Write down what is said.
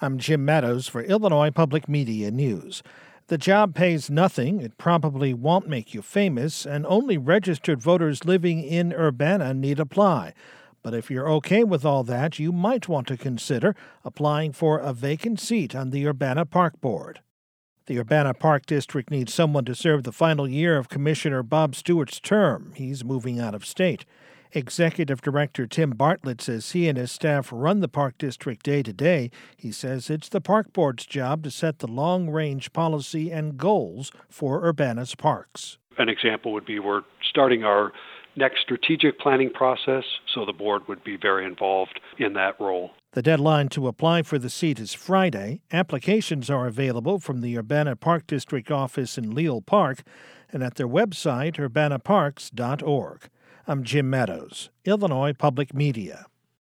I'm Jim Meadows for Illinois Public Media News. The job pays nothing, it probably won't make you famous, and only registered voters living in Urbana need apply. But if you're okay with all that, you might want to consider applying for a vacant seat on the Urbana Park Board. The Urbana Park District needs someone to serve the final year of Commissioner Bob Stewart's term. He's moving out of state. Executive Director Tim Bartlett says he and his staff run the Park District day to day. He says it's the Park Board's job to set the long-range policy and goals for Urbana's parks. An example would be we're starting our next strategic planning process, so the board would be very involved in that role. The deadline to apply for the seat is Friday. Applications are available from the Urbana Park District office in Leal Park and at their website, urbanaparks.org. I'm Jim Meadows, Illinois Public Media.